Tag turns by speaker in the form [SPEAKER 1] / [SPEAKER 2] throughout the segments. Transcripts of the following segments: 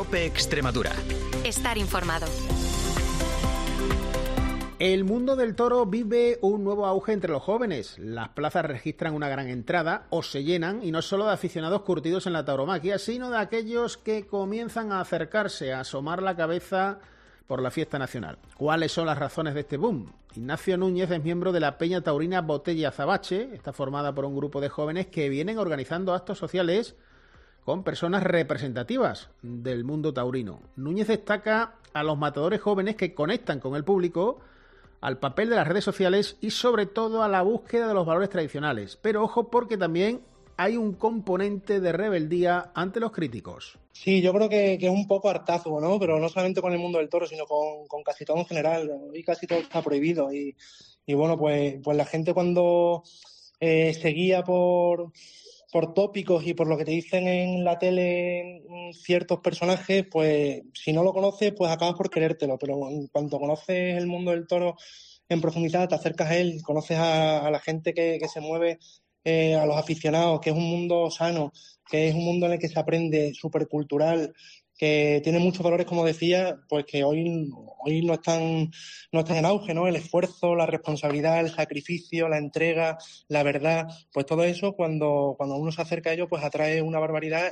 [SPEAKER 1] COPE Extremadura.
[SPEAKER 2] Estar informado.
[SPEAKER 3] El mundo del toro vive un nuevo auge entre los jóvenes. Las plazas registran una gran entrada o se llenan, y no solo de aficionados curtidos en la tauromaquia, sino de aquellos que comienzan a acercarse, a asomar la cabeza por la fiesta nacional. ¿Cuáles son las razones de este boom? Ignacio Núñez es miembro de la Peña Taurina Botella Azabache. Está formada por un grupo de jóvenes que vienen organizando actos sociales con personas representativas del mundo taurino. Núñez destaca a los matadores jóvenes que conectan con el público, al papel de las redes sociales y sobre todo a la búsqueda de los valores tradicionales. Pero ojo, porque también hay un componente de rebeldía ante los críticos.
[SPEAKER 4] Sí, yo creo que es un poco hartazgo, ¿no? Pero no solamente con el mundo del toro, sino con casi todo en general. Y casi todo está prohibido. Y bueno, pues la gente cuando se guía por tópicos y por lo que te dicen en la tele ciertos personajes, pues si no lo conoces, pues acabas por querértelo. Pero en cuanto conoces el mundo del toro en profundidad, te acercas a él, conoces a la gente que se mueve, a los aficionados, que es un mundo sano, que es un mundo en el que se aprende, supercultural, que tiene muchos valores, como decía, pues que hoy no están en auge, ¿no? El esfuerzo, la responsabilidad, el sacrificio, la entrega, la verdad, pues todo eso cuando uno se acerca a ello, pues atrae una barbaridad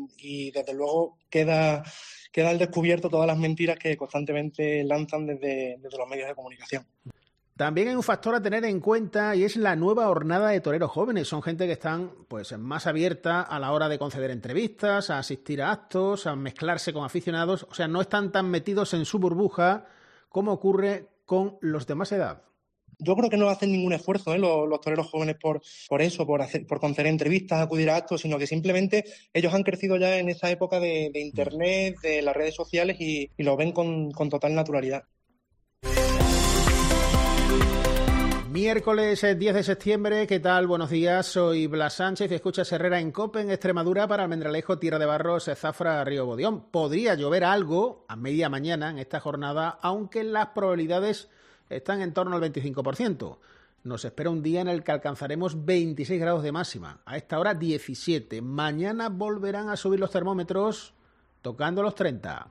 [SPEAKER 4] y desde luego queda al descubierto todas las mentiras que constantemente lanzan desde los medios de comunicación.
[SPEAKER 3] También hay un factor a tener en cuenta y es la nueva hornada de toreros jóvenes. Son gente que están pues más abierta a la hora de conceder entrevistas, a asistir a actos, a mezclarse con aficionados. O sea, no están tan metidos en su burbuja como ocurre con los de más edad.
[SPEAKER 4] Yo creo que no hacen ningún esfuerzo, los toreros jóvenes por conceder entrevistas, acudir a actos, sino que simplemente ellos han crecido ya en esa época de internet, de las redes sociales y lo ven con total naturalidad.
[SPEAKER 3] Miércoles 10 de septiembre, ¿qué tal? Buenos días, soy Blas Sánchez y escuchas Herrera en COPE en Extremadura para Almendralejo, Tierra de Barros, Zafra, Río Bodión. Podría llover algo a media mañana en esta jornada, aunque las probabilidades están en torno al 25%. Nos espera un día en el que alcanzaremos 26 grados de máxima, a esta hora 17. Mañana volverán a subir los termómetros, tocando los 30.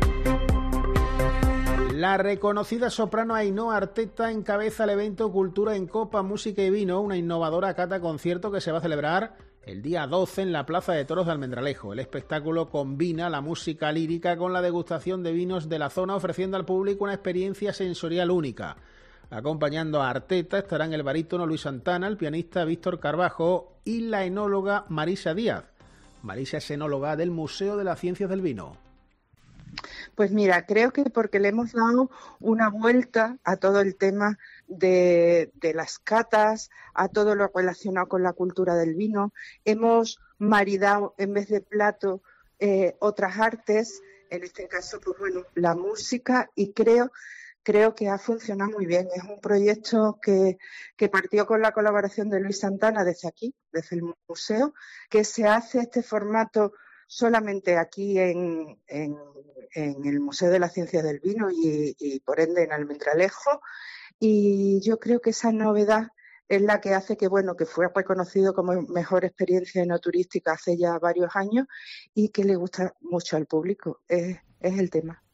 [SPEAKER 3] La reconocida soprano Ainhoa Arteta encabeza el evento Cultura en Copa, Música y Vino, una innovadora cata concierto que se va a celebrar el día 12 en la Plaza de Toros de Almendralejo. El espectáculo combina la música lírica con la degustación de vinos de la zona, ofreciendo al público una experiencia sensorial única. Acompañando a Arteta estarán el barítono Luis Santana, el pianista Víctor Carbajo y la enóloga Marisa Díaz. Marisa es enóloga del Museo de las Ciencias del Vino.
[SPEAKER 5] Pues mira, creo que porque le hemos dado una vuelta a todo el tema de las catas, a todo lo relacionado con la cultura del vino. Hemos maridado en vez de plato otras artes, en este caso, pues bueno, la música, y creo que ha funcionado muy bien. Es un proyecto que partió con la colaboración de Luis Santana desde aquí, desde el museo, que se hace este formato solamente aquí en el Museo de las Ciencias del Vino y por ende en Almendralejo, y yo creo que esa novedad es la que hace que fue reconocido como mejor experiencia enoturística hace ya varios años y que le gusta mucho al público, es el tema.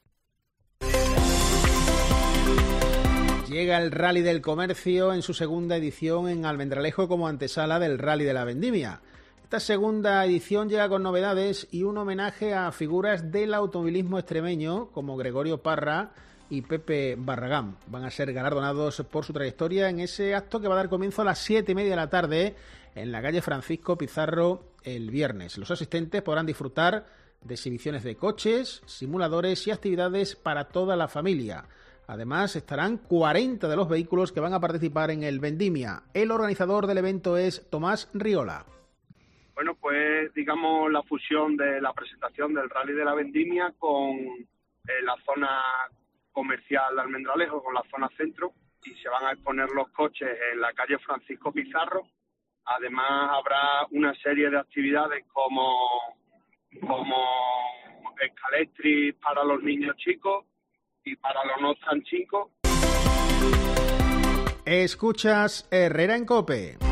[SPEAKER 3] Llega el Rally del Comercio en su segunda edición en Almendralejo como antesala del Rally de la Vendimia. Esta segunda edición llega con novedades y un homenaje a figuras del automovilismo extremeño como Gregorio Parra y Pepe Barragán. Van a ser galardonados por su trayectoria en ese acto que va a dar comienzo a las 7:30 de la tarde en la calle Francisco Pizarro el viernes. Los asistentes podrán disfrutar de exhibiciones de coches, simuladores y actividades para toda la familia. Además, estarán 40 de los vehículos que van a participar en el Vendimia. El organizador del evento es Tomás Riola.
[SPEAKER 6] Bueno, pues digamos la fusión de la presentación del Rally de la Vendimia con la zona comercial de Almendralejo, con la zona centro, y se van a exponer los coches en la calle Francisco Pizarro. Además habrá una serie de actividades como escaletris para los niños chicos y para los no tan chicos.
[SPEAKER 3] Escuchas Herrera en COPE.